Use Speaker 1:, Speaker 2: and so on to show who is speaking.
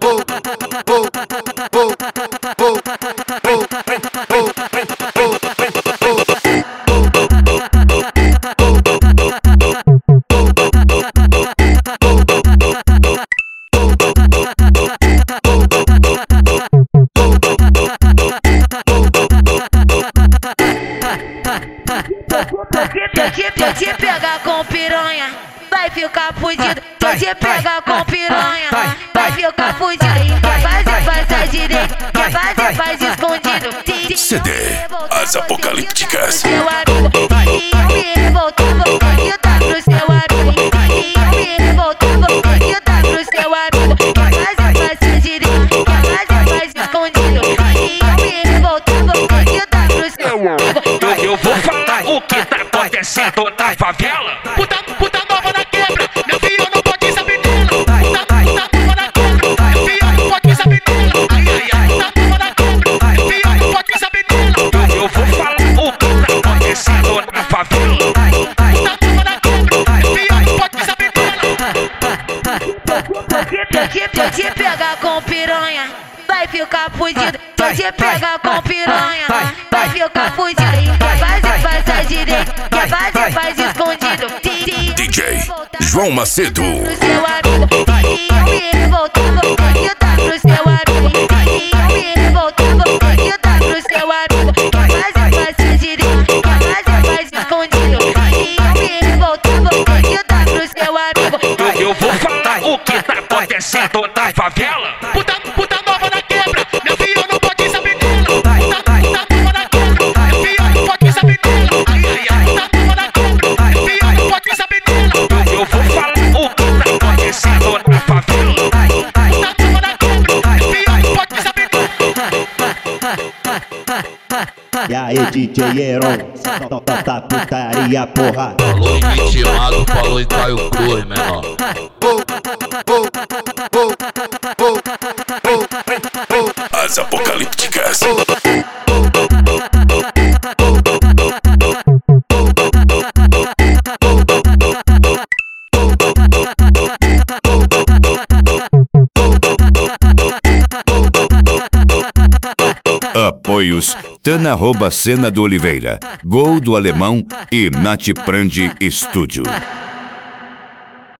Speaker 1: Se te pegar com piranha, vai ficar fudido. Se te pegar com piranha, vai ficar fudido. Quer fazer, faz à direita. Quer fazer, faz escondido.
Speaker 2: CD As Apocalípticas.
Speaker 1: Seu amigo, e eu voltava, e tá pro seu amigo. E eu voltava, e tá pro seu amigo. Quer fazer, faz à direita. Quer fazer, faz escondido. E eu voltava, e tá pro seu amigo.
Speaker 3: Eu vou falar o que tá acontecendo na favela. Puta nova na quebra, meu filho não pode saber dela. Puta nova na quebra, meu filho não pode saber dela. Ai, puta nova na quebra, meu filho não pode saber dela. Eu vou falar o que tá acontecendo na favela. Puta nova na quebra, meu filho não pode saber dela.
Speaker 1: Se te pegar com piranha, vai ficar fudido. Se te pegar com piranha, vai ficar fudido. Quer fazer, faz à direita. Quer fazer, faz escondido.
Speaker 2: DJ João Macedo.
Speaker 1: Seu amigo, e eu voltava, e tá pro seu amigo. E eu voltava, e tá pro seu amigo. Quer fazer, faz à direita. Quer fazer, faz escondido. E eu voltava, e tá pro seu amigo.
Speaker 3: Eu vou falar o que tá acontecendo na favela. Puta nova na quebra, meu filho não pode saber dela. Puta nova na quebra, meu filho não pode saber dela. Ai, puta nova na quebra, meu filho não pode saber dela. Eu vou falar o que tá acontecendo na favela. Puta nova na quebra, meu filho não pode saber dela.
Speaker 4: E aí, DJ Heron, tá putaria, porra.
Speaker 5: Falou em Vitimado, falou em Caio Cruz, menor.
Speaker 2: As Apocalípticas. Apoios Tana Cena do Oliveira, Gol do Alemão e Nath Prandi Estúdio.